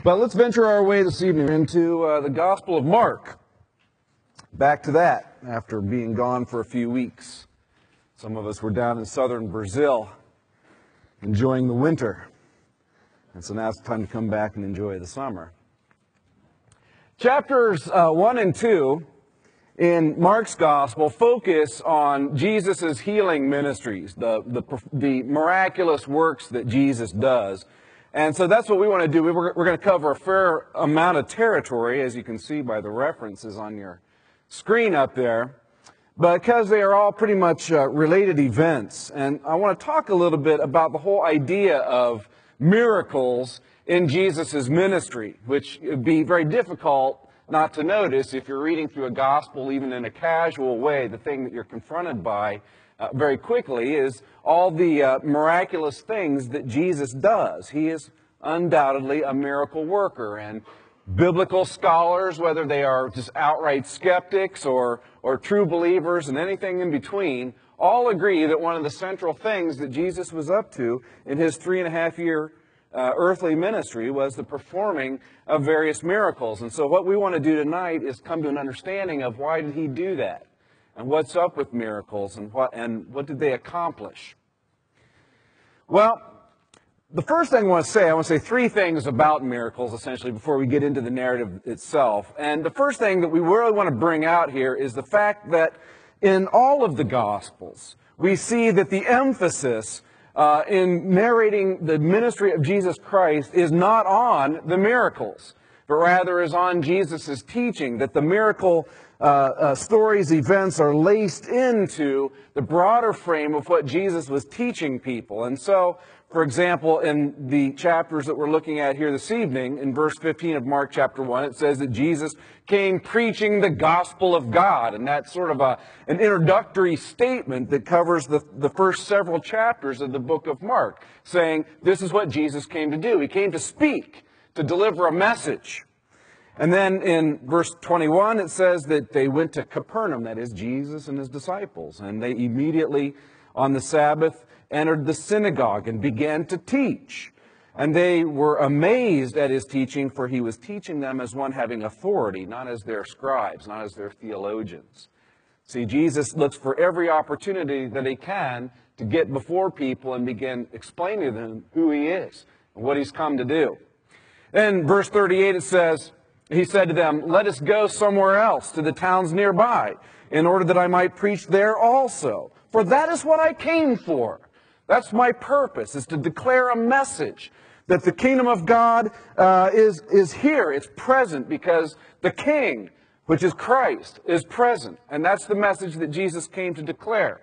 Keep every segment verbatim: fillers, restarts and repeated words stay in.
But let's venture our way this evening into uh, the Gospel of Mark. Back to that after being gone for a few weeks. Some of us were down in southern Brazil enjoying the winter. And so now it's time to come back and enjoy the summer. Chapters uh, one and two in Mark's Gospel focus on Jesus' healing ministries, the, the, the miraculous works that Jesus does. And so that's what we want to do. We're, we're going to cover a fair amount of territory, as you can see by the references on your screen up there, because they are all pretty much uh, related events. And I want to talk a little bit about the whole idea of miracles in Jesus' ministry, which would be very difficult not to notice if you're reading through a gospel, even in a casual way. The thing that you're confronted by uh, very quickly is all the uh, miraculous things that Jesus does. He is undoubtedly a miracle worker, and biblical scholars, whether they are just outright skeptics or, or true believers and anything in between, all agree that one of the central things that Jesus was up to in his three and a half year uh, earthly ministry was the performing of various miracles. And so what we want to do tonight is come to an understanding of why did he do that, and what's up with miracles, and what, and what did they accomplish. Well, the first thing I want to say, I want to say three things about miracles, essentially, before we get into the narrative itself. And the first thing that we really want to bring out here is the fact that in all of the Gospels, we see that the emphasis uh, in narrating the ministry of Jesus Christ is not on the miracles, but rather is on Jesus' teaching, that the miracle uh, uh, stories, events are laced into the broader frame of what Jesus was teaching people. And so, for example, in the chapters that we're looking at here this evening, in verse fifteen of Mark chapter one, it says that Jesus came preaching the gospel of God. And that's sort of a, an introductory statement that covers the, the first several chapters of the book of Mark, saying this is what Jesus came to do. He came to speak, to deliver a message. And then in verse twenty-one, it says that they went to Capernaum, that is Jesus and his disciples, and they immediately on the Sabbath entered the synagogue and began to teach. And they were amazed at his teaching, for he was teaching them as one having authority, not as their scribes, not as their theologians. See, Jesus looks for every opportunity that he can to get before people and begin explaining to them who he is and what he's come to do. In verse thirty-eight it says, he said to them, "Let us go somewhere else, to the towns nearby, in order that I might preach there also. For that is what I came for." That's my purpose, is to declare a message that the kingdom of God uh, is, is here. It's present because the King, which is Christ, is present. And that's the message that Jesus came to declare.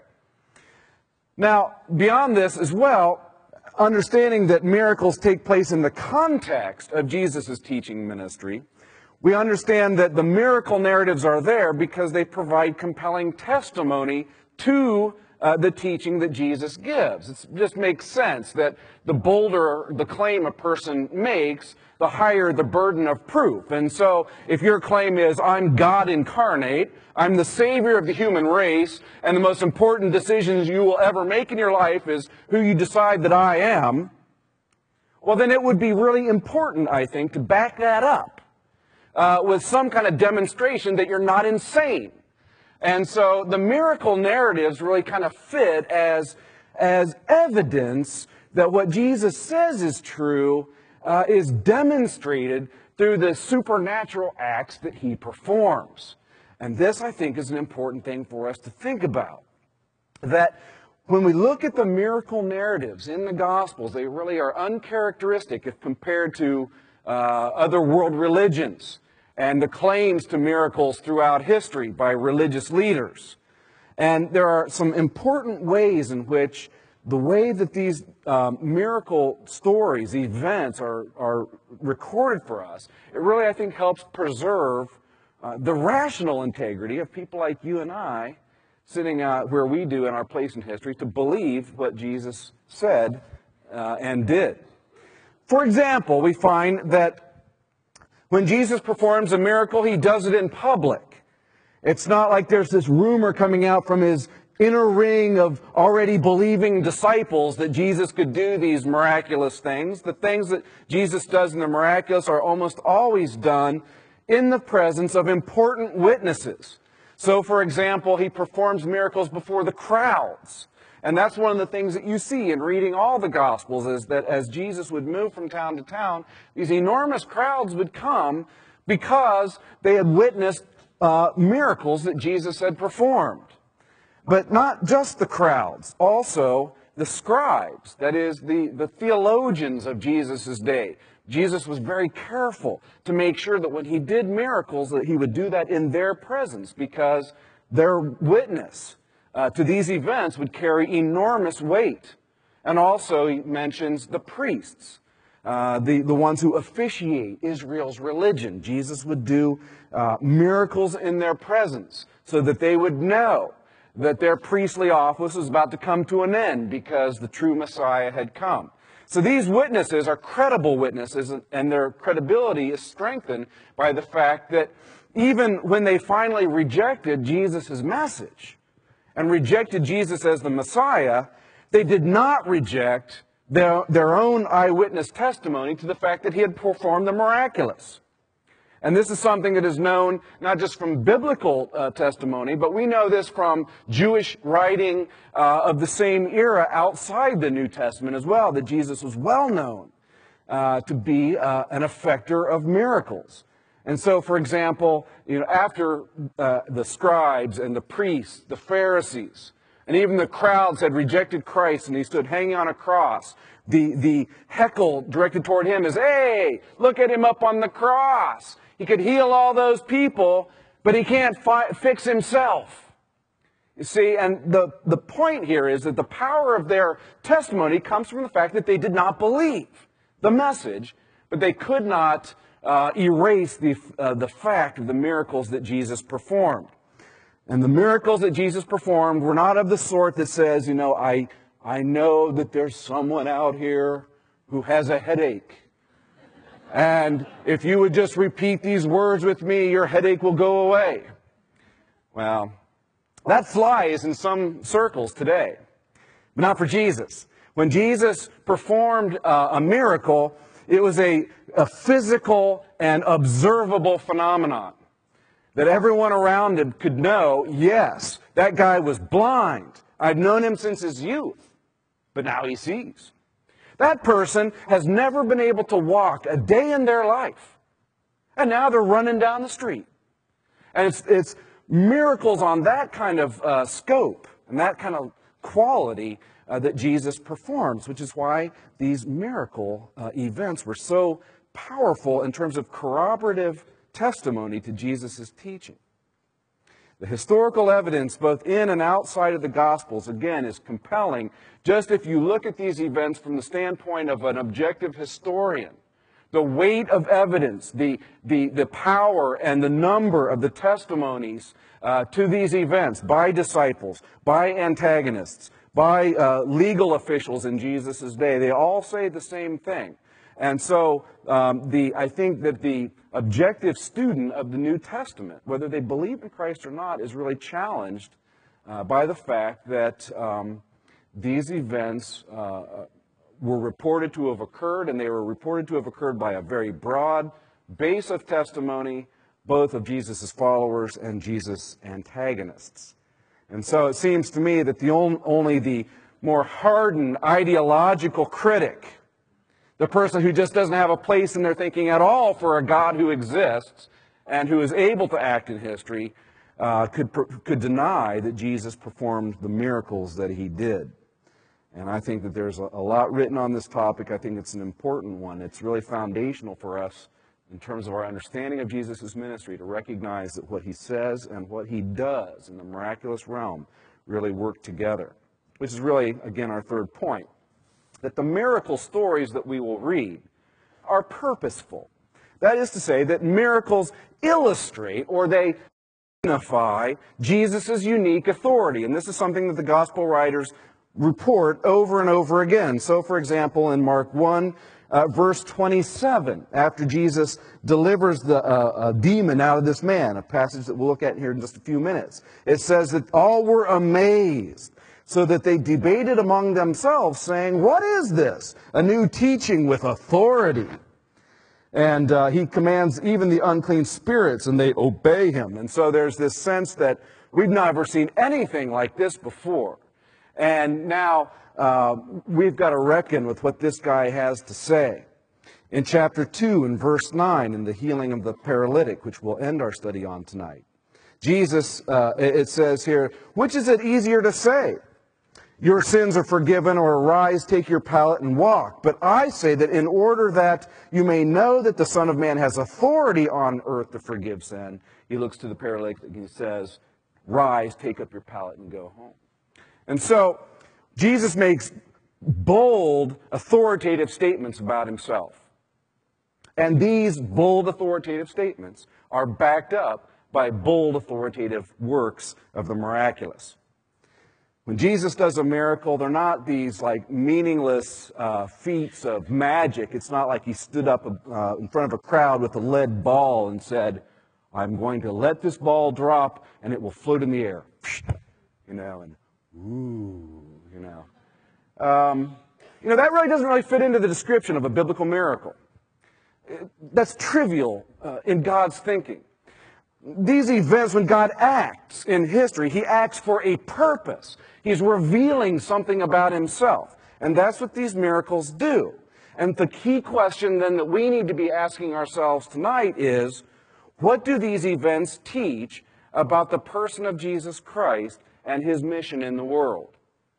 Now, beyond this as well, understanding that miracles take place in the context of Jesus' teaching ministry, we understand that the miracle narratives are there because they provide compelling testimony to Uh, the teaching that Jesus gives. It just makes sense that the bolder the claim a person makes, the higher the burden of proof. And so if your claim is, I'm God incarnate, I'm the Savior of the human race, and the most important decisions you will ever make in your life is who you decide that I am, well, then it would be really important, I think, to back that up uh, with some kind of demonstration that you're not insane. And so the miracle narratives really kind of fit as, as evidence that what Jesus says is true uh, is demonstrated through the supernatural acts that he performs. And this, I think, is an important thing for us to think about. That when we look at the miracle narratives in the Gospels, they really are uncharacteristic if compared to uh, other world religions and the claims to miracles throughout history by religious leaders. And there are some important ways in which the way that these um, miracle stories, events are, are recorded for us, it really, I think, helps preserve uh, the rational integrity of people like you and I sitting uh, where we do in our place in history to believe what Jesus said uh, and did. For example, we find that when Jesus performs a miracle, he does it in public. It's not like there's this rumor coming out from his inner ring of already believing disciples that Jesus could do these miraculous things. The things that Jesus does in the miraculous are almost always done in the presence of important witnesses. So, for example, he performs miracles before the crowds. And that's one of the things that you see in reading all the Gospels, is that as Jesus would move from town to town, these enormous crowds would come because they had witnessed uh, miracles that Jesus had performed. But not just the crowds, also the scribes, that is, the, the theologians of Jesus' day. Jesus was very careful to make sure that when he did miracles, that he would do that in their presence, because their witness uh, to these events would carry enormous weight. And also he mentions the priests, uh, the, the ones who officiate Israel's religion. Jesus would do uh, miracles in their presence so that they would know that their priestly office was about to come to an end because the true Messiah had come. So these witnesses are credible witnesses, and their credibility is strengthened by the fact that even when they finally rejected Jesus' message and rejected Jesus as the Messiah, they did not reject their, their own eyewitness testimony to the fact that he had performed the miraculous. And this is something that is known not just from biblical uh, testimony, but we know this from Jewish writing uh, of the same era outside the New Testament as well, that Jesus was well known uh, to be uh, an effector of miracles. And so, for example, you know, after uh, the scribes and the priests, the Pharisees, and even the crowds had rejected Christ and he stood hanging on a cross, the, the heckle directed toward him is, "Hey, look at him up on the cross. He could heal all those people, but he can't fi- fix himself." You see, and the, the point here is that the power of their testimony comes from the fact that they did not believe the message, but they could not uh, erase the, uh, the fact of the miracles that Jesus performed. And the miracles that Jesus performed were not of the sort that says, you know, I, I know that there's someone out here who has a headache. And if you would just repeat these words with me, your headache will go away. Well, that flies in some circles today, but not for Jesus. When Jesus performed uh, a miracle, it was a, a physical and observable phenomenon that everyone around him could know, yes, that guy was blind. I've known him since his youth, but now he sees. That person has never been able to walk a day in their life. And now they're running down the street. And it's, it's miracles on that kind of uh, scope and that kind of quality uh, that Jesus performs, which is why these miracle uh, events were so powerful in terms of corroborative testimony to Jesus' teaching. The historical evidence, both in and outside of the Gospels, again, is compelling, just if you look at these events from the standpoint of an objective historian. The weight of evidence, the, the, the power and the number of the testimonies uh, to these events by disciples, by antagonists, by uh, legal officials in Jesus' day, they all say the same thing. And so um, the, I think that the objective student of the New Testament, whether they believe in Christ or not, is really challenged uh, by the fact that um, these events uh, were reported to have occurred, and they were reported to have occurred by a very broad base of testimony, both of Jesus' followers and Jesus' antagonists. And so it seems to me that the on, only the more hardened ideological critic, the person who just doesn't have a place in their thinking at all for a God who exists and who is able to act in history, uh, could, could deny that Jesus performed the miracles that he did. And I think that there's a, a lot written on this topic. I think it's an important one. It's really foundational for us in terms of our understanding of Jesus' ministry to recognize that what he says and what he does in the miraculous realm really work together. Which is really, again, our third point. That the miracle stories that we will read are purposeful. That is to say that miracles illustrate or they magnify Jesus' unique authority. And this is something that the gospel writers report over and over again. So, for example, in Mark one, uh, verse twenty-seven, after Jesus delivers the uh, a demon out of this man, a passage that we'll look at here in just a few minutes. It says that all were amazed, so that they debated among themselves, saying, "What is this? A new teaching with authority." And uh, he commands even the unclean spirits, and they obey him. And so there's this sense that we've never seen anything like this before. And now uh, we've got to reckon with what this guy has to say. In chapter two, in verse nine, in the healing of the paralytic, which we'll end our study on tonight, Jesus, uh, it says here, which is it easier to say? Your sins are forgiven, or arise, take your pallet and walk. But I say that in order that you may know that the Son of Man has authority on earth to forgive sin, he looks to the paralytic and he says, rise, take up your pallet and go home. And so Jesus makes bold, authoritative statements about himself. And these bold, authoritative statements are backed up by bold, authoritative works of the miraculous. When Jesus does a miracle, they're not these like meaningless uh, feats of magic. It's not like he stood up uh, in front of a crowd with a lead ball and said, I'm going to let this ball drop and it will float in the air. You know, and ooh, you know. Um, you know, that really doesn't really fit into the description of a biblical miracle. It, that's trivial uh, in God's thinking. These events, when God acts in history, he acts for a purpose. He's revealing something about himself. And that's what these miracles do. And the key question then that we need to be asking ourselves tonight is, what do these events teach about the person of Jesus Christ and his mission in the world?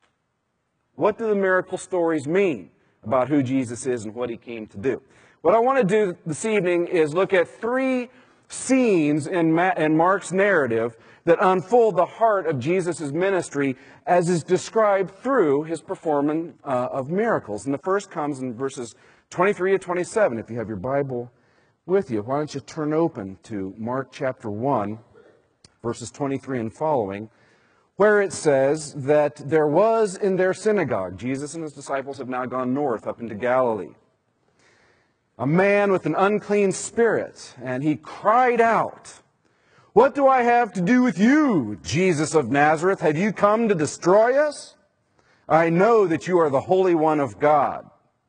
What do the miracle stories mean about who Jesus is and what he came to do? What I want to do this evening is look at three scenes in, Ma in Mark's narrative that unfold the heart of Jesus' ministry as is described through his performance uh, of miracles. And the first comes in verses twenty-three to twenty-seven. If you have your Bible with you, why don't you turn open to Mark chapter one, verses twenty-three and following, where it says that there was in their synagogue, Jesus and his disciples have now gone north up into Galilee, a man with an unclean spirit, and he cried out, what do I have to do with you, Jesus of Nazareth? Have you come to destroy us? I know that you are the Holy One of God.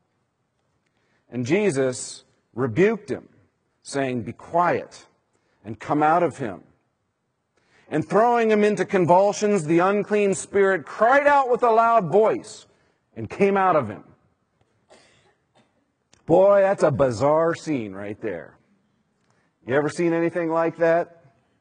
And Jesus rebuked him, saying, be quiet and come out of him. And throwing him into convulsions, the unclean spirit cried out with a loud voice and came out of him. Boy, that's a bizarre scene right there. You ever seen anything like that?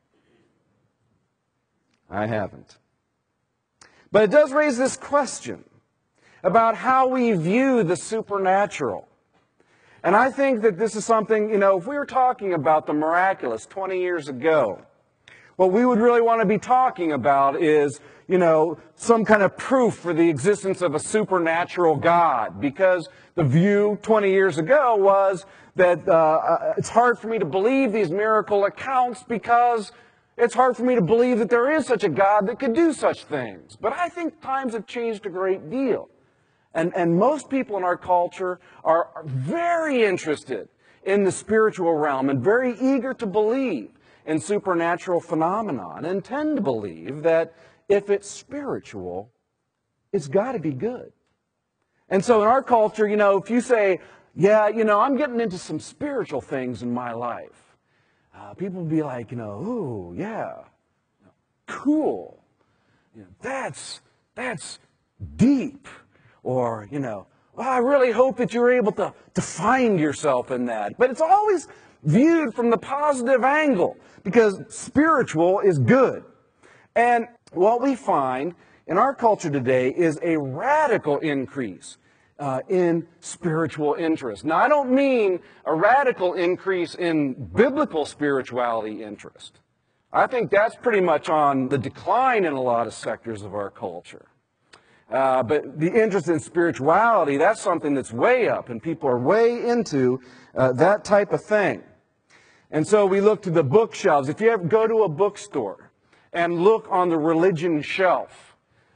I haven't. But it does raise this question about how we view the supernatural. And I think that this is something, you know, if we were talking about the miraculous twenty years ago, what we would really want to be talking about is, you know, some kind of proof for the existence of a supernatural God. Because the view twenty years ago was that uh, it's hard for me to believe these miracle accounts because it's hard for me to believe that there is such a God that could do such things. But I think times have changed a great deal. And, and most people in our culture are, are very interested in the spiritual realm and very eager to believe in supernatural phenomenon and tend to believe that if it's spiritual, it's got to be good. And so in our culture, you know, if you say, yeah, you know, I'm getting into some spiritual things in my life, uh, people will be like, you know, ooh, yeah, cool. You know, that's, that's deep. Or, you know, well, I really hope that you're able to, to find yourself in that. But it's always viewed from the positive angle because spiritual is good. And what we find in our culture today is a radical increase uh, in spiritual interest. Now, I don't mean a radical increase in biblical spirituality interest. I think that's pretty much on the decline in a lot of sectors of our culture. Uh, but the interest in spirituality, that's something that's way up, and people are way into uh, that type of thing. And so we look to the bookshelves. If you ever go to a bookstore and look on the religion shelf,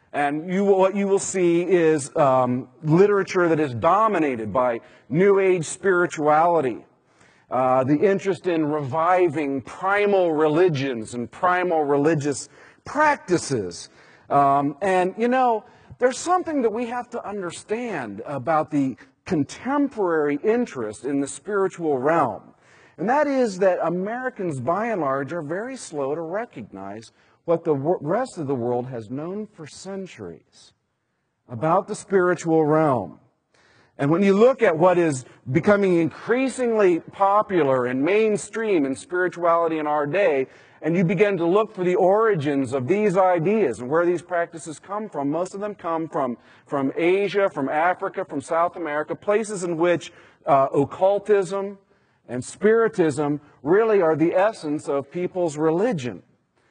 And you, what you will see is um, literature that is dominated by New Age spirituality, uh, the interest in reviving primal religions and primal religious practices. Um, and, you know, there's something that we have to understand about the contemporary interest in the spiritual realm. And that is that Americans, by and large, are very slow to recognize what the rest of the world has known for centuries about the spiritual realm. And when you look at what is becoming increasingly popular and mainstream in spirituality in our day, and you begin to look for the origins of these ideas and where these practices come from, most of them come from, from Asia, from Africa, from South America, places in which uh, occultism and spiritism really are the essence of people's religion.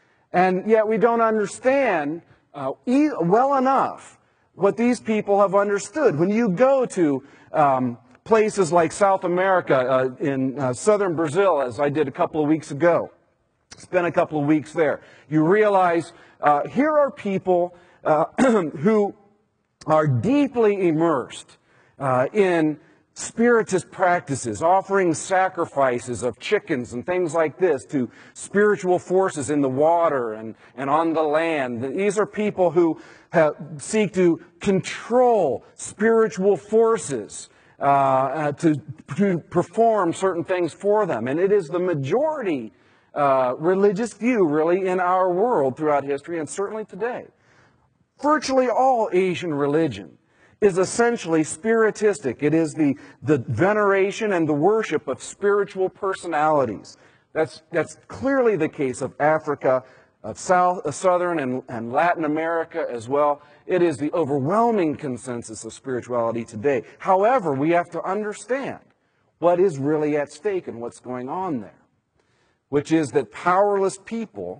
And yet we don't understand uh, e well enough what these people have understood. When you go to um, places like South America, uh, in uh, southern Brazil, as I did a couple of weeks ago, spent a couple of weeks there, you realize uh, here are people uh, who are deeply immersed uh, in spiritist practices, offering sacrifices of chickens and things like this to spiritual forces in the water and, and on the land. These are people who have, seek to control spiritual forces uh, uh, to, to perform certain things for them. And it is the majority uh, religious view, really, in our world throughout history and certainly today. Virtually all Asian religion is essentially spiritistic. It is the, the veneration and the worship of spiritual personalities. That's, that's clearly the case of Africa, of South, of Southern and, and Latin America as well. It is the overwhelming consensus of spirituality today. However, we have to understand what is really at stake and what's going on there, which is that powerless people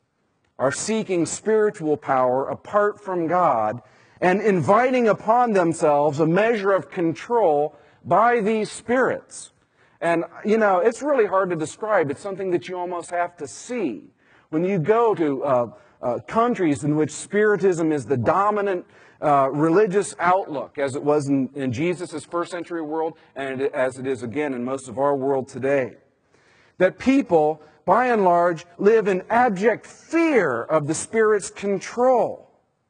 are seeking spiritual power apart from God and inviting upon themselves a measure of control by these spirits. And, you know, it's really hard to describe. It's something that you almost have to see. When you go to uh, uh, countries in which spiritism is the dominant uh, religious outlook, as it was in, in Jesus' first century world, and it, as it is again in most of our world today, that people, by and large, live in abject fear of the Spirit's control.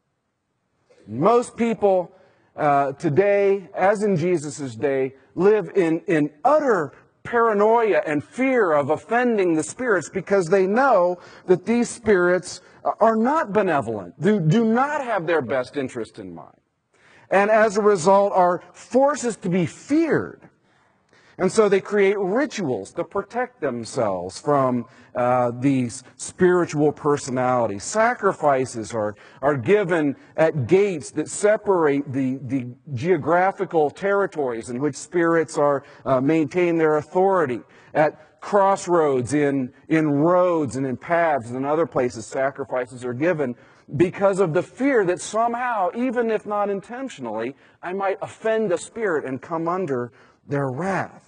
Most people uh, today, as in Jesus' day, live in, in utter paranoia and fear of offending the spirits because they know that these spirits are not benevolent, do, do not have their best interest in mind, and as a result are forces to be feared. And so they create rituals to protect themselves from uh, these spiritual personalities. Sacrifices are, are given at gates that separate the, the geographical territories in which spirits are uh, maintain their authority. At crossroads, in, in roads and in paths and other places, sacrifices are given because of the fear that somehow, even if not intentionally, I might offend a spirit and come under their wrath.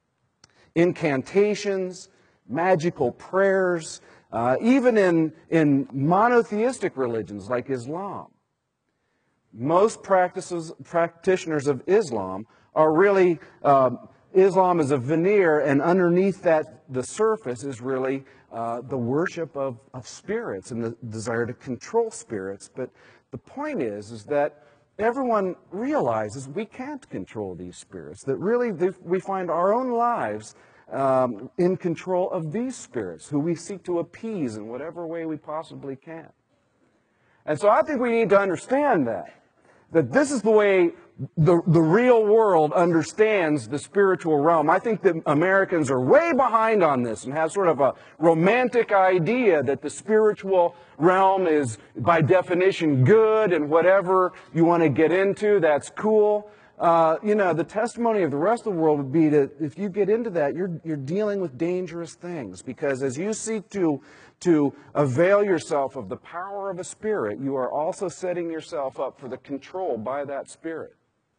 Incantations, magical prayers, uh, even in, in monotheistic religions like Islam. Most practices, practitioners of Islam are really, um, Islam is a veneer, and underneath that, the surface is really uh, the worship of, of spirits and the desire to control spirits. But the point is, is that everyone realizes we can't control these spirits, that really we find our own lives um, in control of these spirits, who we seek to appease in whatever way we possibly can. And so I think we need to understand that, that this is the way the, the real world understands the spiritual realm. I think that Americans are way behind on this and have sort of a romantic idea that the spiritual realm is, by definition, good, and whatever you want to get into, that's cool. Uh, you know, the testimony of the rest of the world would be that if you get into that, you're, you're dealing with dangerous things. Because as you seek to, to avail yourself of the power of a spirit, you are also setting yourself up for the control by that spirit.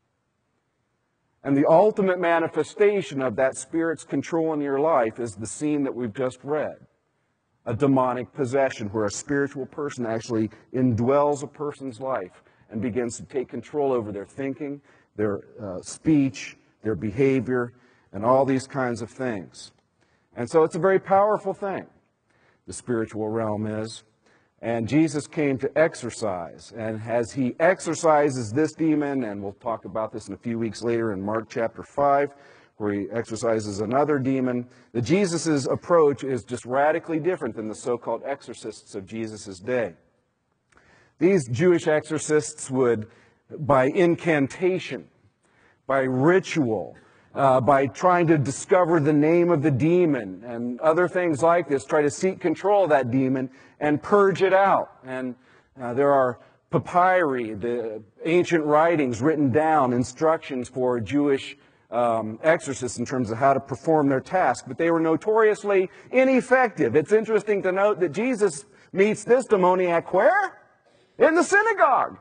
And the ultimate manifestation of that spirit's control in your life is the scene that we've just read. a demonic possession where a spiritual person actually indwells a person's life and begins to take control over their thinking, their uh, speech, their behavior, and all these kinds of things. And so it's a very powerful thing, the spiritual realm is. And Jesus came to exorcise. And as he exorcises this demon, and we'll talk about this in a few weeks later in Mark chapter five, where he exorcises another demon, that Jesus' approach is just radically different than the so-called exorcists of Jesus' day. These Jewish exorcists would, by incantation, by ritual, uh, by trying to discover the name of the demon and other things like this, try to seek control of that demon and purge it out. And uh, there are papyri, the ancient writings written down, instructions for Jewish Um, exorcists in terms of how to perform their task, but they were notoriously ineffective. It's interesting to note that Jesus meets this demoniac where? In the synagogue.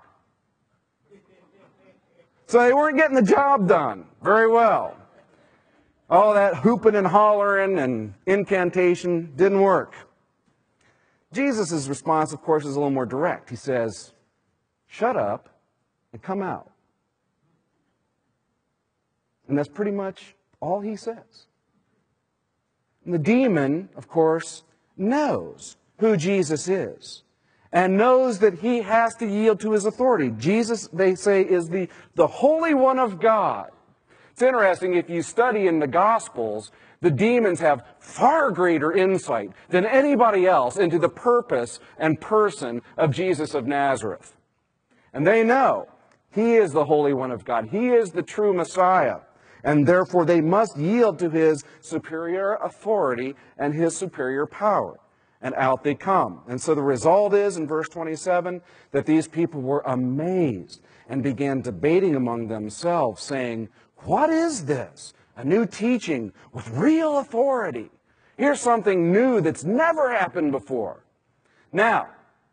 So they weren't getting the job done very well. All that hooping and hollering and incantation didn't work. Jesus' response, of course, is a little more direct. He says, "Shut up and come out." And that's pretty much all he says. And the demon, of course, knows who Jesus is and knows that he has to yield to his authority. Jesus, they say, is the, the Holy One of God. It's interesting, if you study in the Gospels, the demons have far greater insight than anybody else into the purpose and person of Jesus of Nazareth. And they know he is the Holy One of God. He is the true Messiah. And therefore they must yield to his superior authority and his superior power. And out they come. And so the result is, in verse twenty-seven, that these people were amazed and began debating among themselves, saying, "What is this? A new teaching with real authority. Here's something new that's never happened before." Now,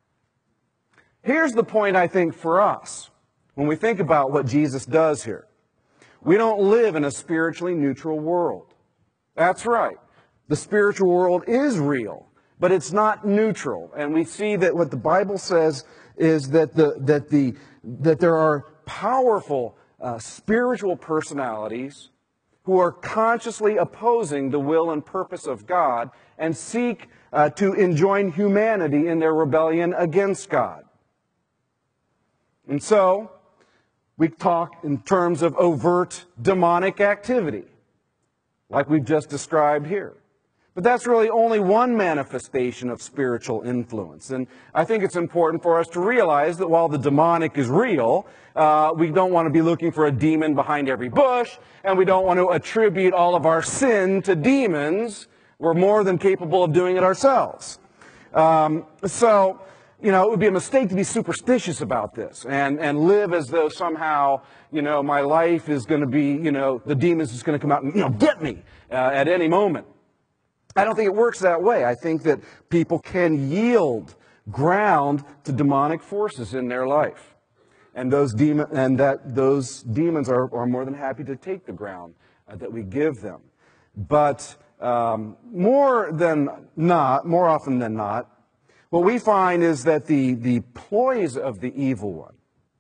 here's the point, I think, for us when we think about what Jesus does here. We don't live in a spiritually neutral world. That's right. The spiritual world is real, but it's not neutral. And we see that what the Bible says is that the that the that there are powerful uh, spiritual personalities who are consciously opposing the will and purpose of God and seek uh, to enjoin humanity in their rebellion against God. And so we talk in terms of overt demonic activity, like we've just described here. But that's really only one manifestation of spiritual influence. And I think it's important for us to realize that while the demonic is real, uh, we don't want to be looking for a demon behind every bush, and we don't want to attribute all of our sin to demons. We're more than capable of doing it ourselves. Um, so... You know, it would be a mistake to be superstitious about this and, and live as though somehow, you know, my life is going to be, you know, the demon's just going to come out and, you know, get me uh, at any moment. I don't think it works that way. I think that people can yield ground to demonic forces in their life. And those demon, and that those demons are, are more than happy to take the ground uh, that we give them. But um, more than not, more often than not, what we find is that the, the ploys of the evil one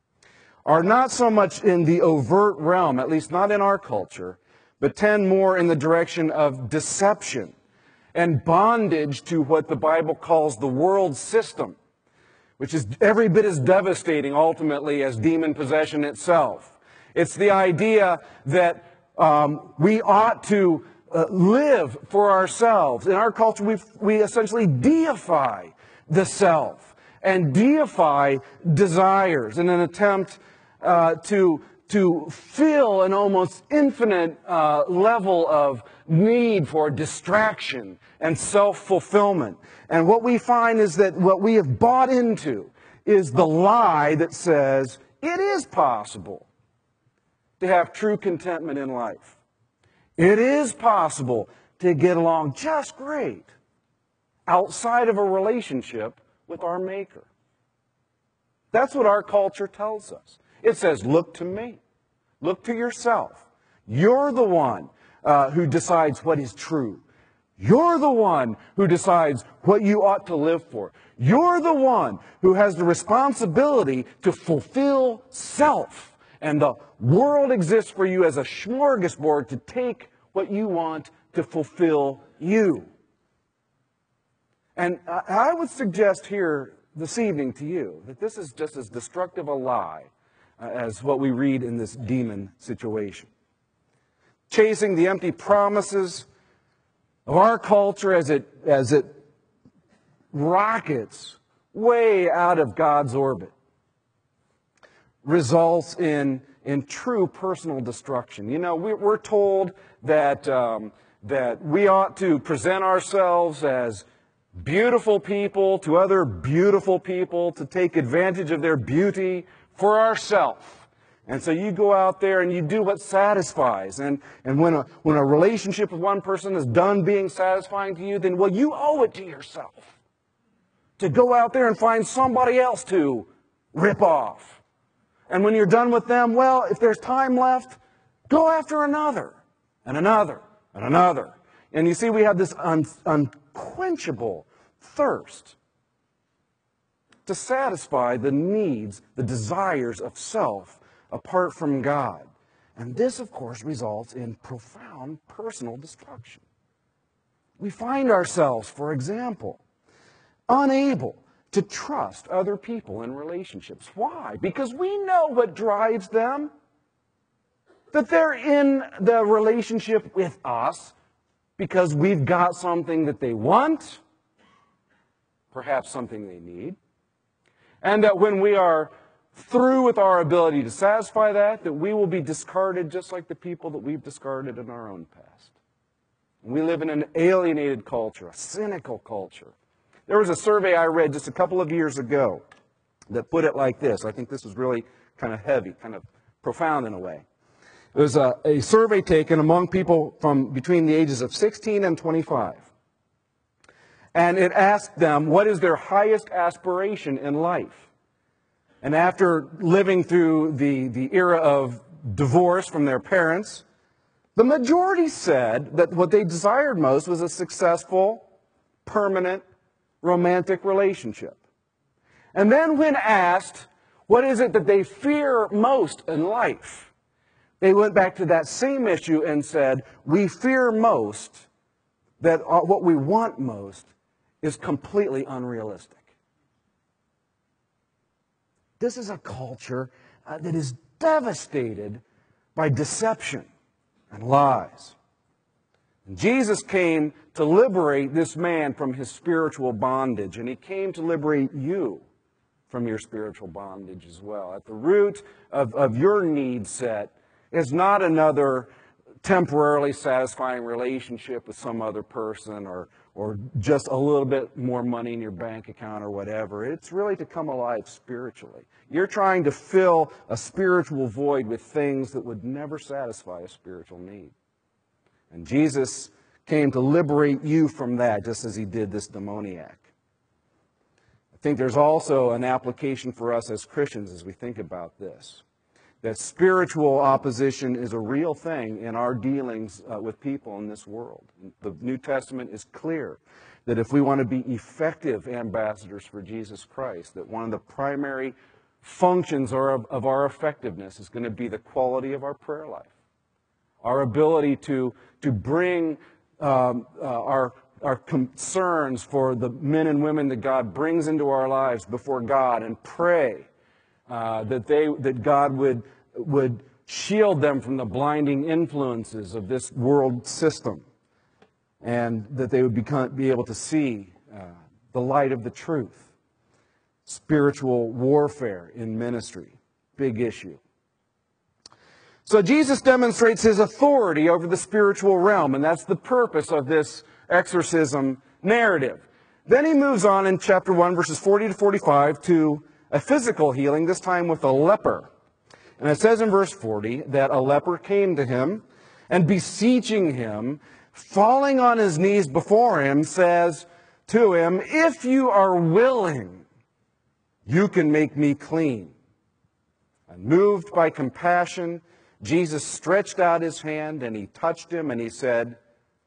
are not so much in the overt realm, at least not in our culture, but tend more in the direction of deception and bondage to what the Bible calls the world system, which is every bit as devastating ultimately as demon possession itself. It's the idea that um, we ought to uh, live for ourselves. In our culture, we we essentially deify the self and deify desires in an attempt uh, to to fill an almost infinite uh, level of need for distraction and self-fulfillment. And what we find is that what we have bought into is the lie that says it is possible to have true contentment in life. It is possible to get along just great outside of a relationship with our Maker. That's what our culture tells us. It says, look to me. Look to yourself. You're the one uh, who decides what is true. You're the one who decides what you ought to live for. You're the one who has the responsibility to fulfill self. And the world exists for you as a smorgasbord to take what you want to fulfill you. And I would suggest here this evening to you that this is just as destructive a lie as what we read in this demon situation. Chasing the empty promises of our culture as it, as it rockets way out of God's orbit results in, in true personal destruction. You know, we, we're told that, um, that we ought to present ourselves as beautiful people to other beautiful people, to take advantage of their beauty for ourselves. And so you go out there and you do what satisfies. And, and when, a, when a relationship with one person is done being satisfying to you, then, well, you owe it to yourself to go out there and find somebody else to rip off. And when you're done with them, well, if there's time left, go after another and another and another. And you see, we have this un, unquenchable thirst to satisfy the needs, the desires of self apart from God. And this, of course, results in profound personal destruction. We find ourselves, for example, unable to trust other people in relationships. Why? Because we know what drives them. That they're in the relationship with us because we've got something that they want, perhaps something they need. And that when we are through with our ability to satisfy that, that we will be discarded just like the people that we've discarded in our own past. And we live in an alienated culture, a cynical culture. There was a survey I read just a couple of years ago that put it like this. I think this was really kind of heavy, kind of profound in a way. It was a, a survey taken among people from between the ages of sixteen and twenty-five. And it asked them, what is their highest aspiration in life? And after living through the, the era of divorce from their parents, the majority said that what they desired most was a successful, permanent, romantic relationship. And then when asked, what is it that they fear most in life? They went back to that same issue and said, we fear most that what we want most is completely unrealistic. This is a culture uh, that is devastated by deception and lies. And Jesus came to liberate this man from his spiritual bondage, and he came to liberate you from your spiritual bondage as well. At the root of, of your need set is not another temporarily satisfying relationship with some other person or, or just a little bit more money in your bank account or whatever. It's really to come alive spiritually. You're trying to fill a spiritual void with things that would never satisfy a spiritual need. And Jesus came to liberate you from that, just as he did this demoniac. I think there's also an application for us as Christians as we think about this. That spiritual opposition is a real thing in our dealings uh, with people in this world. The New Testament is clear that if we want to be effective ambassadors for Jesus Christ, that one of the primary functions of, of our effectiveness is going to be the quality of our prayer life. Our ability to, to bring um, uh, our, our concerns for the men and women that God brings into our lives before God and pray Uh, that they that God would would shield them from the blinding influences of this world system, and that they would become, be able to see uh, the light of the truth. Spiritual warfare in ministry, big issue. So Jesus demonstrates his authority over the spiritual realm, and that's the purpose of this exorcism narrative. Then he moves on in chapter one, verses forty to forty-five, to a physical healing, this time with a leper. And it says in verse forty that a leper came to him and beseeching him, falling on his knees before him, says to him, if you are willing, you can make me clean. And moved by compassion, Jesus stretched out his hand and he touched him and he said,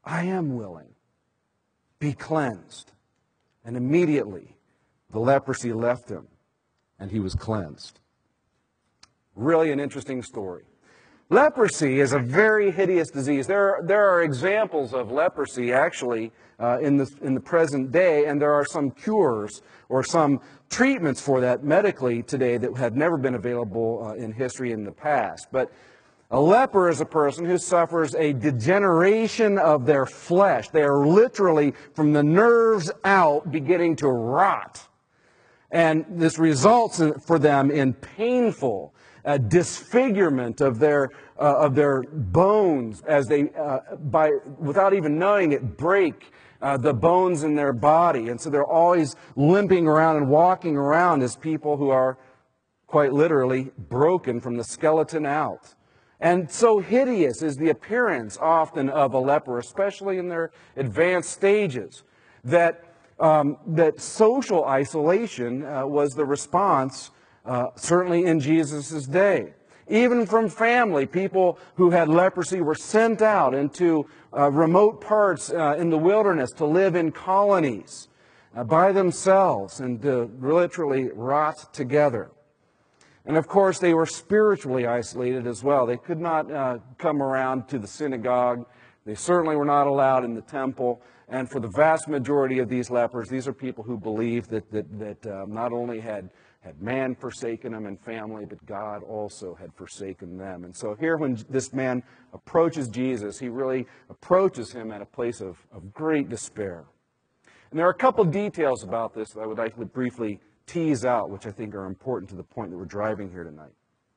I am willing. Be cleansed. And immediately the leprosy left him, and he was cleansed. Really an interesting story. Leprosy is a very hideous disease. There are, there are examples of leprosy actually uh, in, the, in the present day, and there are some cures or some treatments for that medically today that had never been available uh, in history in the past. But a leper is a person who suffers a degeneration of their flesh. They are literally, from the nerves out, beginning to rot. And this results in, for them in painful uh, disfigurement of their uh, of their bones as they, uh, by without even knowing it, break uh, the bones in their body. And so they're always limping around and walking around as people who are quite literally broken from the skeleton out. And so hideous is the appearance often of a leper, especially in their advanced stages, that, um, that social isolation uh, was the response, uh, certainly in Jesus' day. Even from family, people who had leprosy were sent out into uh, remote parts uh, in the wilderness to live in colonies uh, by themselves and to literally rot together. And of course, they were spiritually isolated as well. They could not uh, come around to the synagogue. They certainly were not allowed in the temple. And for the vast majority of these lepers, these are people who believed that, that, that uh, not only had, had man forsaken them and family, but God also had forsaken them. And so here when this man approaches Jesus, he really approaches him at a place of, of great despair. And there are a couple details about this that I would like to briefly tease out, which I think are important to the point that we're driving here tonight.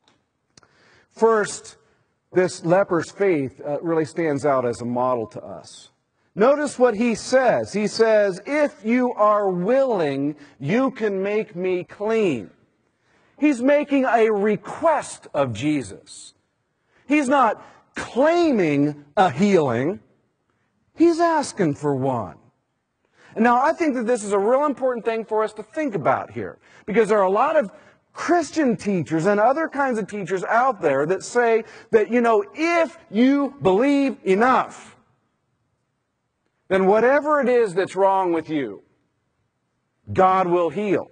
First, this leper's faith uh, really stands out as a model to us. Notice what he says. He says, if you are willing, you can make me clean. He's making a request of Jesus. He's not claiming a healing. He's asking for one. Now, I think that this is a real important thing for us to think about here, because there are a lot of Christian teachers and other kinds of teachers out there that say that, you know, if you believe enough, then whatever it is that's wrong with you, God will heal.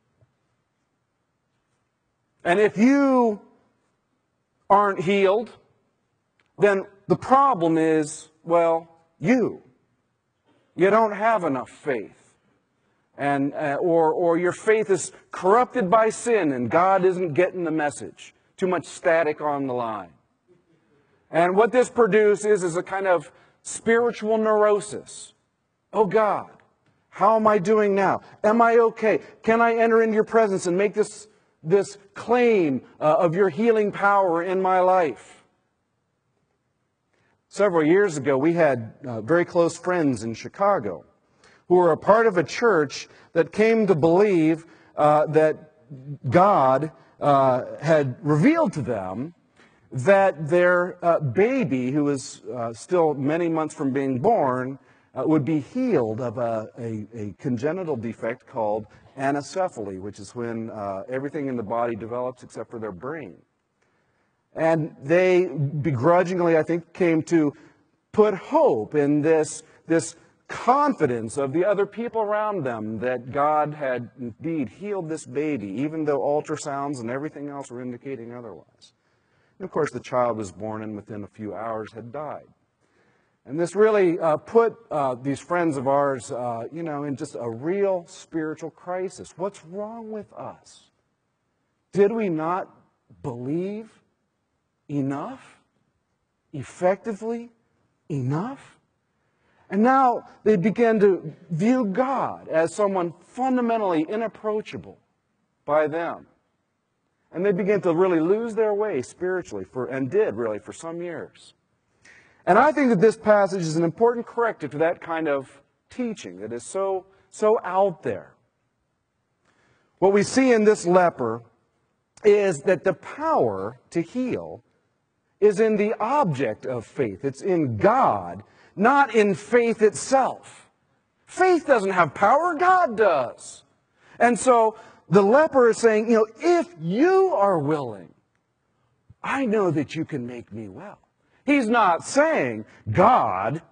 And if you aren't healed, then the problem is, well, you. You don't have enough faith, and uh, or or your faith is corrupted by sin, and God isn't getting the message. Too much static on the line. And what this produces is a kind of spiritual neurosis. Oh God, how am I doing now? Am I okay? Can I enter into your presence and make this this claim uh, of your healing power in my life? Several years ago, we had uh, very close friends in Chicago who were a part of a church that came to believe uh, that God uh, had revealed to them that their uh, baby, who was uh, still many months from being born, uh, would be healed of a, a, a congenital defect called anencephaly, which is when uh, everything in the body develops except for their brain. And they begrudgingly, I think, came to put hope in this, this confidence of the other people around them that God had indeed healed this baby, even though ultrasounds and everything else were indicating otherwise. And of course, the child was born and within a few hours had died. And this really uh, put uh, these friends of ours, uh, you know, in just a real spiritual crisis. What's wrong with us? Did we not believe enough? Effectively enough? And now they began to view God as someone fundamentally inapproachable by them. And they began to really lose their way spiritually, for, and did really for some years. And I think that this passage is an important corrective to that kind of teaching that is so, so out there. What we see in this leper is that the power to heal is in the object of faith. It's in God, not in faith itself. Faith doesn't have power, God does. And so the leper is saying, you know, if you are willing, I know that you can make me well. He's not saying, God,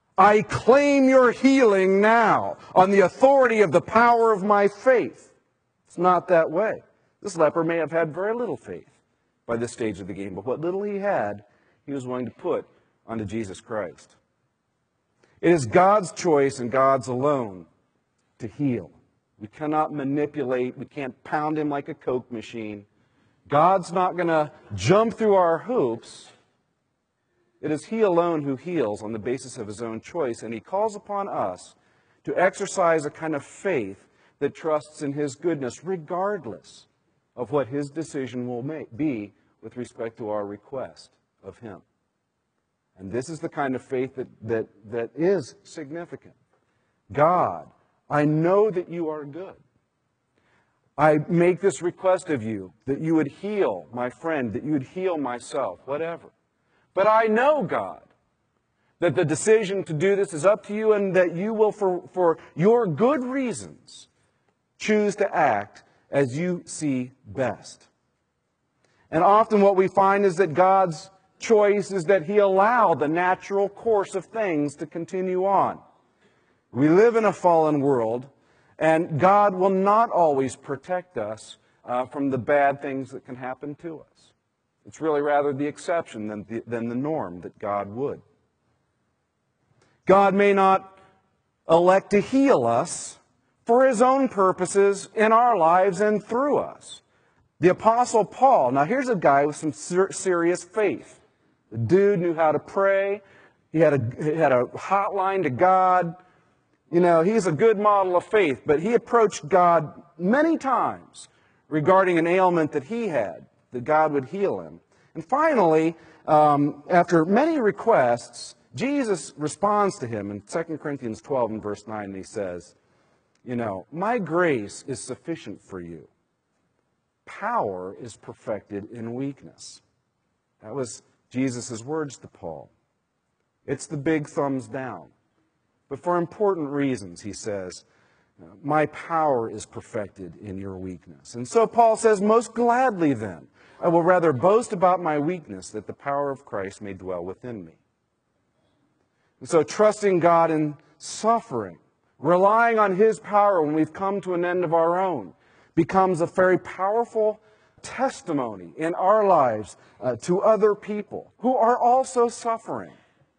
I claim your healing now on the authority of the power of my faith. It's not that way. This leper may have had very little faith by this stage of the game, but what little he had, he was willing to put onto Jesus Christ. It is God's choice and God's alone to heal. We cannot manipulate. We can't pound him like a Coke machine. God's not going to jump through our hoops. It is he alone who heals on the basis of his own choice, and he calls upon us to exercise a kind of faith that trusts in his goodness regardless of what his decision will make, be with respect to our request of him. And this is the kind of faith that, that, that is significant. God, I know that you are good. I make this request of you, that you would heal my friend, that you would heal myself, whatever. But I know, God, that the decision to do this is up to you, and that you will, for, for your good reasons, choose to act as you see best. And often what we find is that God's choice is that he allowed the natural course of things to continue on. We live in a fallen world, and God will not always protect us uh, from the bad things that can happen to us. It's really rather the exception than the, than the norm that God would. God may not elect to heal us for his own purposes in our lives and through us. The Apostle Paul, now here's a guy with some ser- serious faith. The dude knew how to pray. He had a, he had a hotline to God. You know, he's a good model of faith, but he approached God many times regarding an ailment that he had, that God would heal him. And finally, um, after many requests, Jesus responds to him in Second Corinthians twelve and verse nine, and he says, you know, my grace is sufficient for you. Power is perfected in weakness. That was Jesus' words to Paul. It's the big thumbs down. But for important reasons, he says, my power is perfected in your weakness. And so Paul says, most gladly then, I will rather boast about my weakness, that the power of Christ may dwell within me. And so trusting God in suffering, relying on his power when we've come to an end of our own, becomes a very powerful testimony in our lives uh, to other people who are also suffering.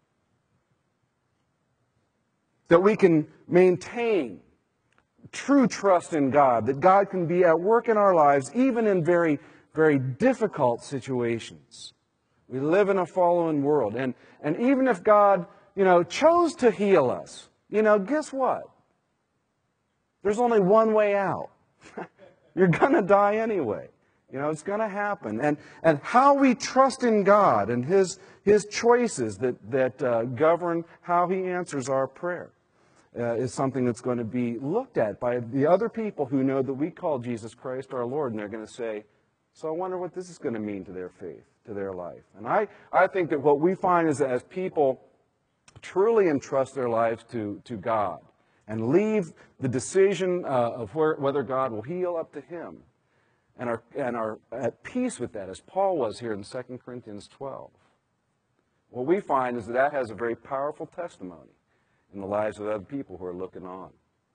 That we can maintain true trust in God, that God can be at work in our lives even in very, very difficult situations. We live in a fallen world, and, and even if God, you know, chose to heal us, you know, guess what? There's only one way out. You're going to die anyway. You know, it's going to happen. And and how we trust in God and His His choices that, that uh, govern how He answers our prayer uh, is something that's going to be looked at by the other people who know that we call Jesus Christ our Lord. And they're going to say, so I wonder what this is going to mean to their faith, to their life. And I, I think that what we find is that as people truly entrust their lives to, to God, and leave the decision uh, of where, whether God will heal up to Him, and are, and are at peace with that, as Paul was here in Second Corinthians twelve. What we find is that that has a very powerful testimony in the lives of other people who are looking on.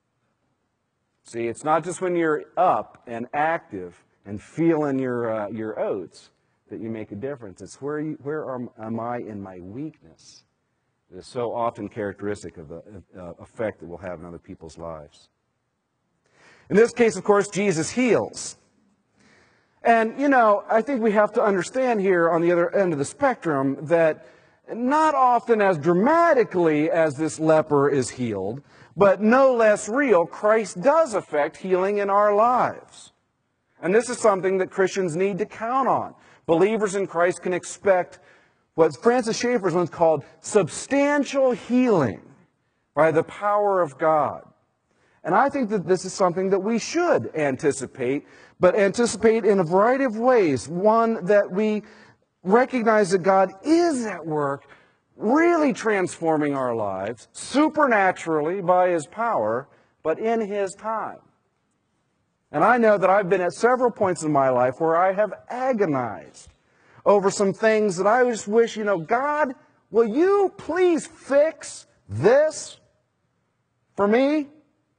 See, it's not just when you're up and active and feeling your, uh, your oats that you make a difference. It's where, you, where am, am I in my weakness? It is so often characteristic of the uh, effect it will have in other people's lives. In this case, of course, Jesus heals. And, you know, I think we have to understand here on the other end of the spectrum that not often as dramatically as this leper is healed, but no less real, Christ does affect healing in our lives. And this is something that Christians need to count on. Believers in Christ can expect what Francis Schaeffer once called substantial healing by the power of God. And I think that this is something that we should anticipate, but anticipate in a variety of ways. One, that we recognize that God is at work, really transforming our lives, supernaturally by His power, but in His time. And I know that I've been at several points in my life where I have agonized over some things that I just wish, you know, God, will you please fix This, for me,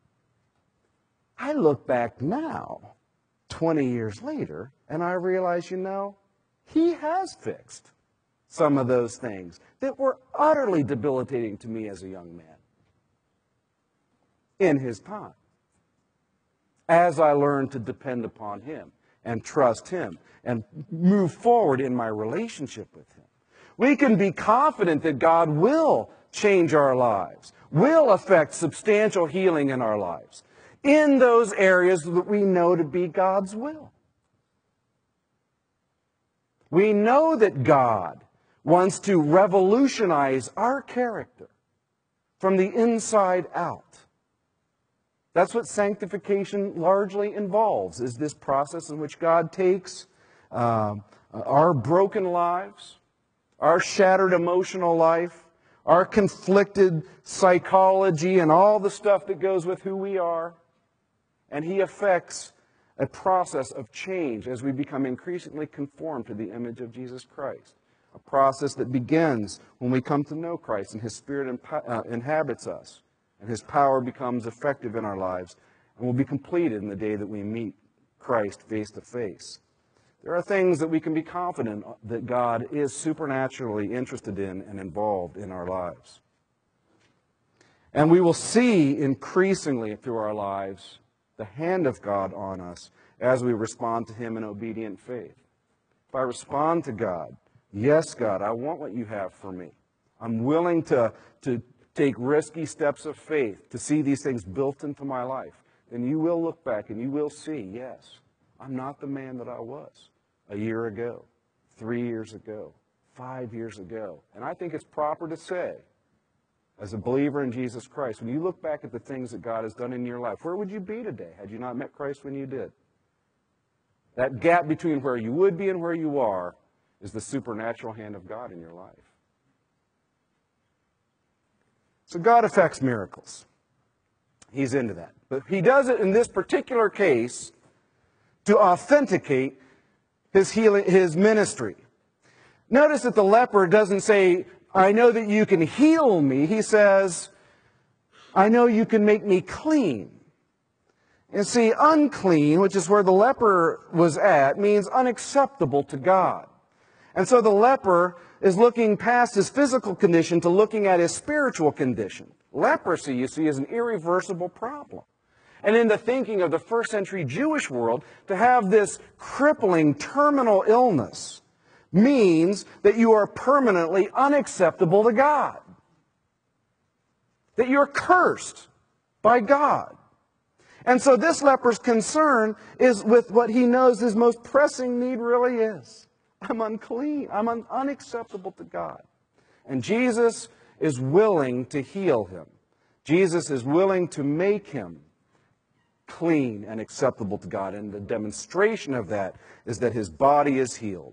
I look back now, twenty years later, and I realize, you know, he has fixed some of those things that were utterly debilitating to me as a young man in his time, as I learned to depend upon him and trust him and move forward in my relationship with him. We can be confident that God will change our lives, will affect substantial healing in our lives, in those areas that we know to be God's will. We know that God wants to revolutionize our character from the inside out. That's what sanctification largely involves, is this process in which God takes uh, our broken lives, our shattered emotional life, our conflicted psychology, and all the stuff that goes with who we are, and he affects a process of change as we become increasingly conformed to the image of Jesus Christ. A process that begins when we come to know Christ and his Spirit uh, inhabits us, and his power becomes effective in our lives, and will be completed in the day that we meet Christ face to face. There are things that we can be confident that God is supernaturally interested in and involved in our lives. And we will see increasingly through our lives the hand of God on us as we respond to him in obedient faith. If I respond to God, yes, God, I want what you have for me. I'm willing to, to take risky steps of faith to see these things built into my life. Then you will look back and you will see, yes, I'm not the man that I was a year ago, three years ago, five years ago. And I think it's proper to say, as a believer in Jesus Christ, when you look back at the things that God has done in your life, where would you be today had you not met Christ when you did? That gap between where you would be and where you are is the supernatural hand of God in your life. So God affects miracles. He's into that. But he does it in this particular case to authenticate his healing, his ministry. Notice that the leper doesn't say, I know that you can heal me. He says, I know you can make me clean. And see, unclean, which is where the leper was at, means unacceptable to God. And so the leper is looking past his physical condition to looking at his spiritual condition. Leprosy, you see, is an irreversible problem. And in the thinking of the first century Jewish world, to have this crippling terminal illness means that you are permanently unacceptable to God. That you're cursed by God. And so this leper's concern is with what he knows his most pressing need really is. I'm unclean. I'm un- unacceptable to God. And Jesus is willing to heal him. Jesus is willing to make him clean and acceptable to God. And the demonstration of that is that his body is healed.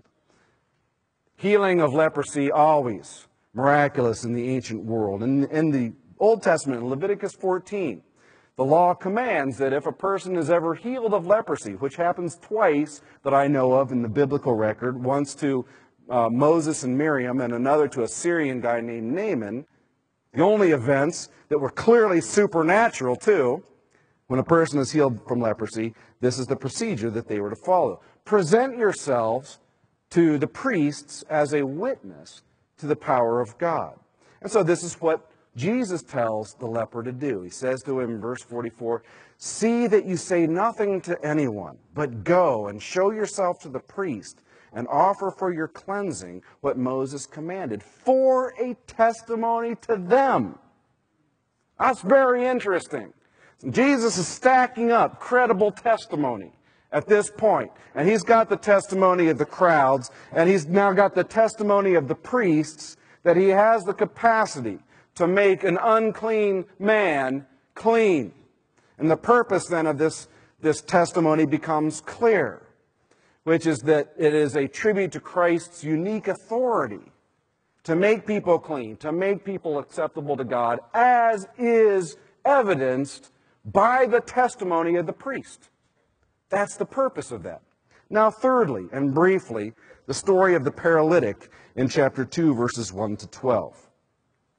Healing of leprosy, always miraculous in the ancient world. In, in the Old Testament, in Leviticus fourteen, the law commands that if a person is ever healed of leprosy, which happens twice that I know of in the biblical record, once to uh, Moses and Miriam and another to a Syrian guy named Naaman, the only events that were clearly supernatural too, when a person is healed from leprosy, this is the procedure that they were to follow. Present yourselves to the priests as a witness to the power of God. And so this is what Jesus tells the leper to do. He says to him in verse forty-four, see that you say nothing to anyone, but go and show yourself to the priest and offer for your cleansing what Moses commanded, for a testimony to them. That's very interesting. Jesus is stacking up credible testimony at this point. And he's got the testimony of the crowds, and he's now got the testimony of the priests that he has the capacity to make an unclean man clean. And the purpose then of this, this testimony becomes clear, which is that it is a tribute to Christ's unique authority to make people clean, to make people acceptable to God, as is evidenced by the testimony of the priest. That's the purpose of that. Now, thirdly, and briefly, the story of the paralytic in chapter two, verses one to twelve.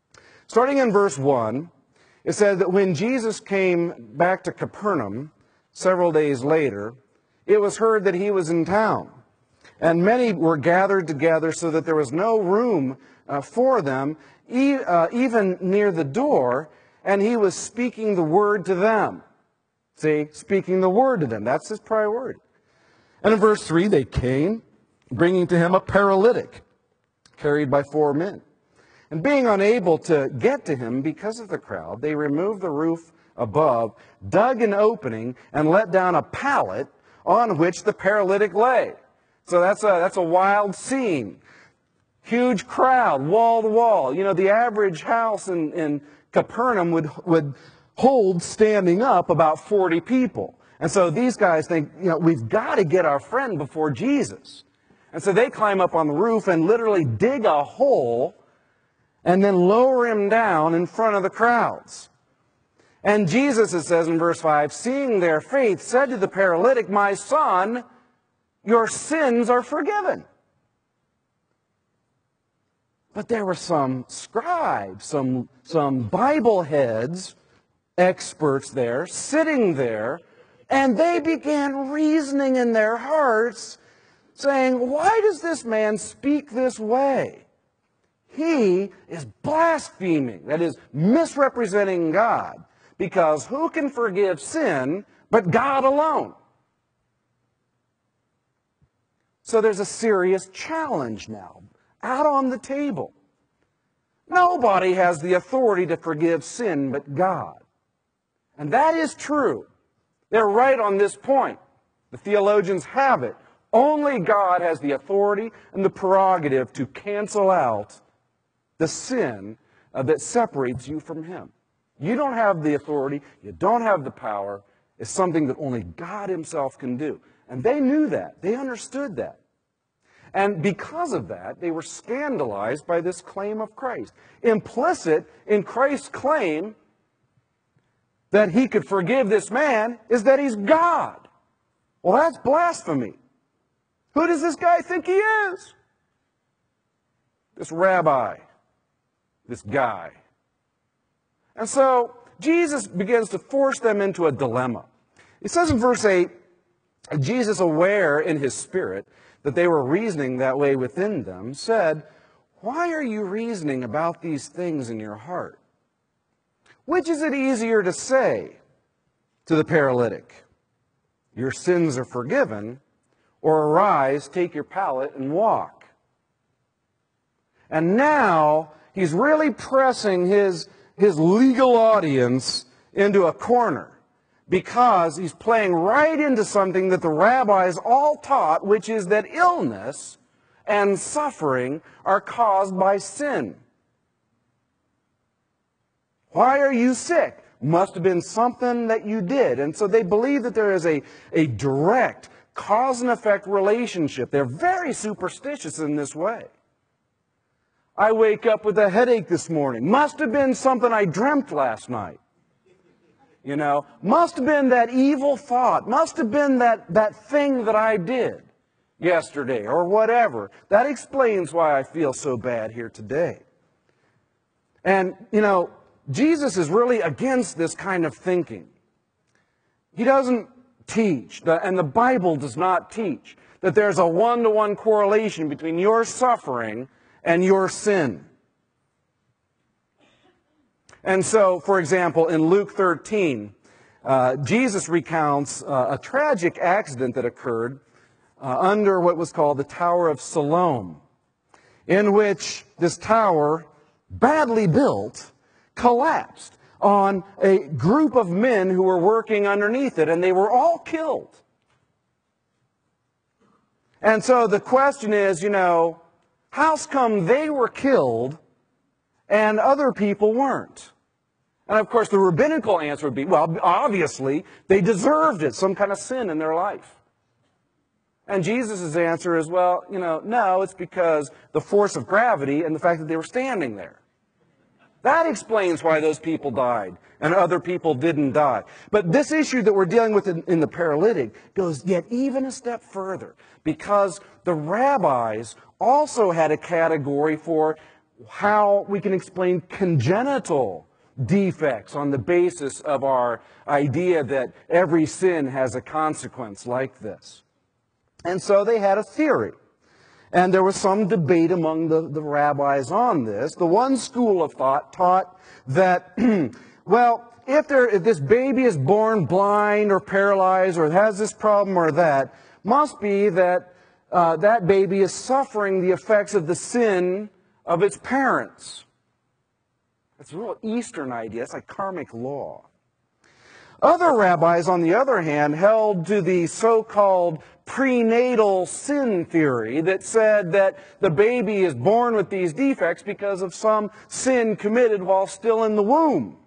Starting in verse one, it said that when Jesus came back to Capernaum several days later, it was heard that he was in town. And many were gathered together so that there was no room uh, for them, e uh, even near the door, and he was speaking the word to them. See, speaking the word to them. That's his priority. And in verse three, they came, bringing to him a paralytic, carried by four men. And being unable to get to him because of the crowd, they removed the roof above, dug an opening, and let down a pallet on which the paralytic lay. So that's a, that's a wild scene. Huge crowd, wall to wall. You know, the average house in, in Capernaum would, would hold, standing up, about forty people. And so these guys think, you know, we've got to get our friend before Jesus. And so they climb up on the roof and literally dig a hole and then lower him down in front of the crowds. And Jesus, it says in verse five, seeing their faith, said to the paralytic, my son, your sins are forgiven. But there were some scribes, some, some Bible heads, experts there, sitting there, and they began reasoning in their hearts, saying, why does this man speak this way? He is blaspheming, that is, misrepresenting God, because who can forgive sin but God alone? So there's a serious challenge now, out on the table. Nobody has the authority to forgive sin but God. And that is true. They're right on this point. The theologians have it. Only God has the authority and the prerogative to cancel out the sin uh, that separates you from Him. You don't have the authority. You don't have the power. It's something that only God Himself can do. And they knew that. They understood that. And because of that, they were scandalized by this claim of Christ. Implicit in Christ's claim that He could forgive this man is that He's God. Well, that's blasphemy. Who does this guy think he is? This rabbi. This guy. And so Jesus begins to force them into a dilemma. It says in verse eight, Jesus, aware in His spirit that they were reasoning that way within them, said, why are you reasoning about these things in your heart? Which is it easier to say to the paralytic, your sins are forgiven, or arise, take your pallet, and walk? And now He's really pressing his, his legal audience into a corner, because He's playing right into something that the rabbis all taught, which is that illness and suffering are caused by sin. Why are you sick? Must have been something that you did. And so they believe that there is a, a direct cause and effect relationship. They're very superstitious in this way. I wake up with a headache this morning. Must have been something I dreamt last night. You know, must have been that evil thought. Must have been that, that thing that I did yesterday or whatever. That explains why I feel so bad here today. And, you know, Jesus is really against this kind of thinking. He doesn't teach, and the Bible does not teach, that there's a one-to-one correlation between your suffering and your sin. And so, for example, in Luke thirteen, uh, Jesus recounts uh, a tragic accident that occurred uh, under what was called the Tower of Siloam, in which this tower, badly built, collapsed on a group of men who were working underneath it, and they were all killed. And so the question is, you know, how's come they were killed and other people weren't? And of course the rabbinical answer would be, well, obviously they deserved it, some kind of sin in their life. And Jesus' answer is, well, you know, no, it's because the force of gravity and the fact that they were standing there. That explains why those people died and other people didn't die. But this issue that we're dealing with in, in the paralytic goes yet even a step further, because the rabbis also had a category for how we can explain congenital defects on the basis of our idea that every sin has a consequence like this. And so they had a theory. And there was some debate among the, the rabbis on this. The one school of thought taught that, well, if, there, if this baby is born blind or paralyzed or has this problem or that, must be that uh, that baby is suffering the effects of the sin of its parents. It's a real Eastern idea. It's like karmic law. Other rabbis, on the other hand, held to the so-called prenatal sin theory that said that the baby is born with these defects because of some sin committed while still in the womb.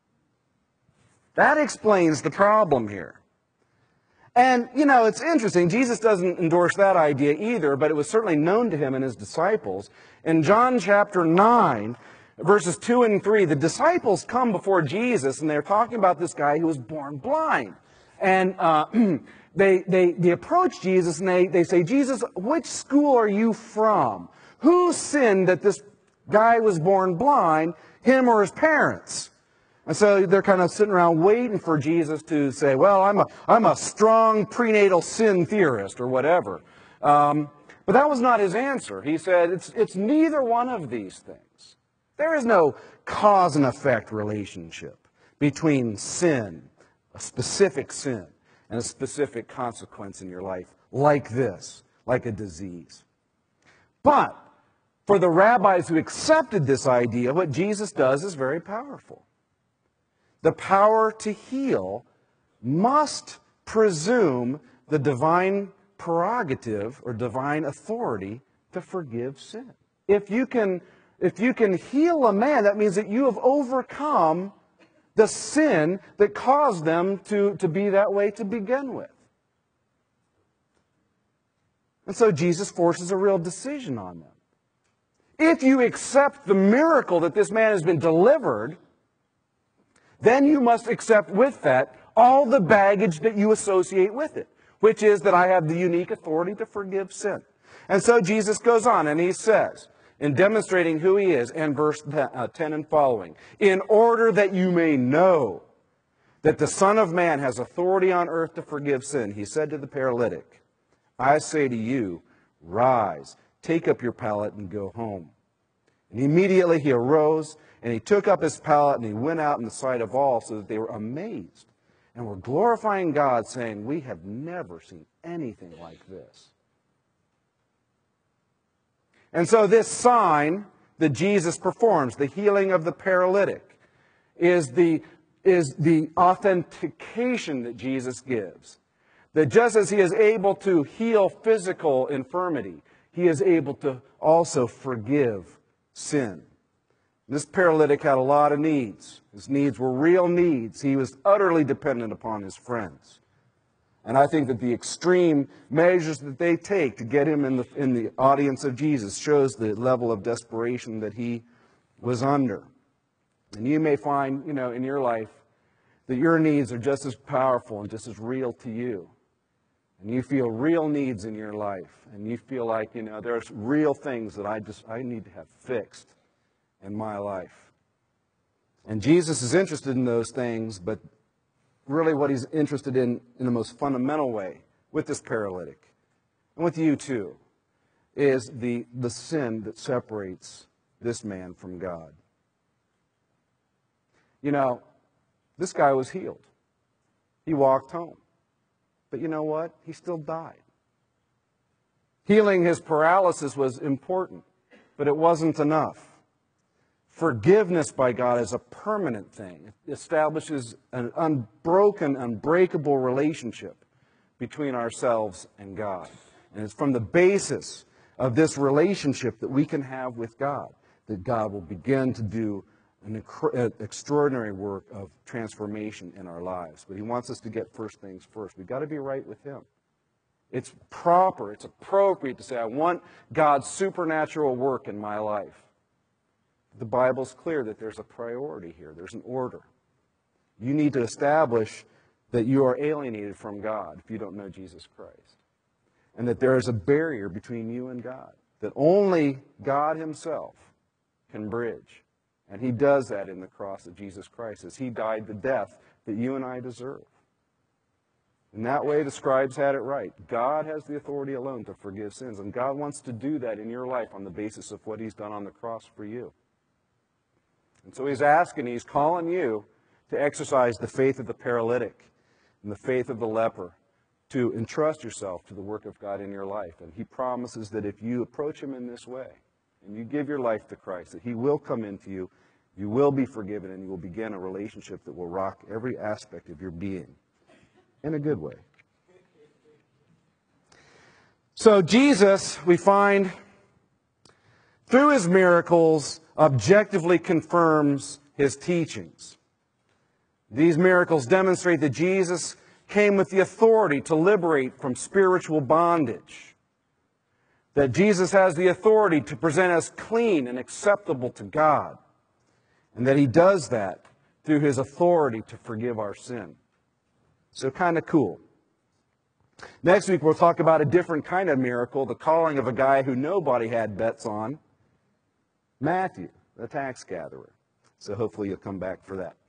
That explains the problem here. And, you know, it's interesting. Jesus doesn't endorse that idea either, but it was certainly known to him and his disciples. In John chapter nine, verses two and three, the disciples come before Jesus, and they're talking about this guy who was born blind. And uh, they, they, they approach Jesus, and they, they say, Jesus, which school are you from? Who sinned that this guy was born blind, him or his parents? And so they're kind of sitting around waiting for Jesus to say, well, I'm a, I'm a strong prenatal sin theorist or whatever. Um, but that was not his answer. He said, it's, it's neither one of these things. There is no cause and effect relationship between sin, a specific sin, and a specific consequence in your life like this, like a disease. But for the rabbis who accepted this idea, what Jesus does is very powerful. The power to heal must presume the divine prerogative or divine authority to forgive sin. If you can, if you can heal a man, that means that you have overcome the sin that caused them to, to be that way to begin with. And so Jesus forces a real decision on them. If you accept the miracle that this man has been delivered, then you must accept with that all the baggage that you associate with it, which is that I have the unique authority to forgive sin. And so Jesus goes on and he says, in demonstrating who he is, in verse ten and following, in order that you may know that the Son of Man has authority on earth to forgive sin, he said to the paralytic, I say to you, rise, take up your pallet and go home. And immediately he arose, and he took up his pallet, and he went out in the sight of all, so that they were amazed and were glorifying God, saying, we have never seen anything like this. And so this sign that Jesus performs, the healing of the paralytic, is the, is the authentication that Jesus gives. That just as he is able to heal physical infirmity, he is able to also forgive sin. This paralytic had a lot of needs. His needs were real needs. He was utterly dependent upon his friends. And I think that the extreme measures that they take to get him in the, in the audience of Jesus shows the level of desperation that he was under. And you may find, you know, in your life that your needs are just as powerful and just as real to you. And you feel real needs in your life. And you feel like, you know, there's real things that I just, I need to have fixed in my life. And Jesus is interested in those things, but really what he's interested in in the most fundamental way with this paralytic, and with you too, is the, the sin that separates this man from God. You know, this guy was healed. He walked home. But you know what? He still died. Healing his paralysis was important, but it wasn't enough. Forgiveness by God is a permanent thing. It establishes an unbroken, unbreakable relationship between ourselves and God. And it's from the basis of this relationship that we can have with God that God will begin to do an extraordinary work of transformation in our lives. But he wants us to get first things first. We've got to be right with him. It's proper, it's appropriate to say, I want God's supernatural work in my life. The Bible's clear that there's a priority here. There's an order. You need to establish that you are alienated from God if you don't know Jesus Christ. And that there is a barrier between you and God. That only God himself can bridge. And he does that in the cross of Jesus Christ as he died the death that you and I deserve. In that way, the scribes had it right. God has the authority alone to forgive sins, and God wants to do that in your life on the basis of what he's done on the cross for you. And so he's asking, he's calling you to exercise the faith of the paralytic and the faith of the leper, to entrust yourself to the work of God in your life. And he promises that if you approach him in this way, and you give your life to Christ, that he will come into you, you will be forgiven, and you will begin a relationship that will rock every aspect of your being in a good way. So Jesus, we find, through his miracles, objectively confirms his teachings. These miracles demonstrate that Jesus came with the authority to liberate from spiritual bondage. That Jesus has the authority to present us clean and acceptable to God. And that he does that through his authority to forgive our sin. So kind of cool. Next week we'll talk about a different kind of miracle, the calling of a guy who nobody had bets on, Matthew, the tax gatherer. So hopefully you'll come back for that.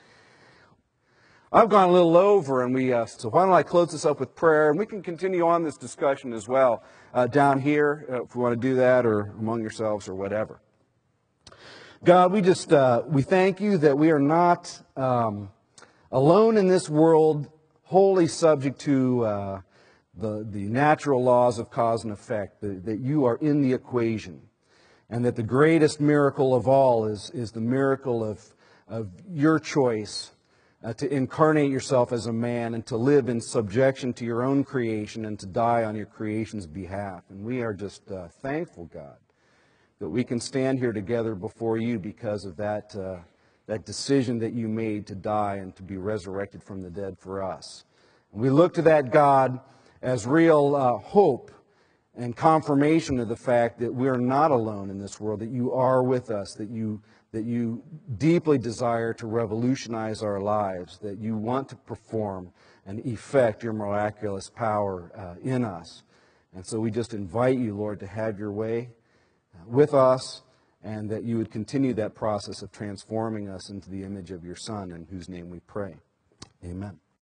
I've gone a little over, and we uh, so why don't I close this up with prayer, and we can continue on this discussion as well uh, down here uh, if we want to do that, or among yourselves, or whatever. God, we just uh, we thank you that we are not um, alone in this world, wholly subject to uh, the the natural laws of cause and effect. That, that you are in the equation, and that the greatest miracle of all is is the miracle of of your choice. Uh, to incarnate yourself as a man and to live in subjection to your own creation and to die on your creation's behalf. And we are just uh, thankful, God, that we can stand here together before you because of that, uh, that decision that you made to die and to be resurrected from the dead for us. And we look to that, God, as real uh, hope and confirmation of the fact that we are not alone in this world, that you are with us, that you that you deeply desire to revolutionize our lives, that you want to perform and effect your miraculous power uh, in us. And so we just invite you, Lord, to have your way with us, and that you would continue that process of transforming us into the image of your Son, in whose name we pray. Amen.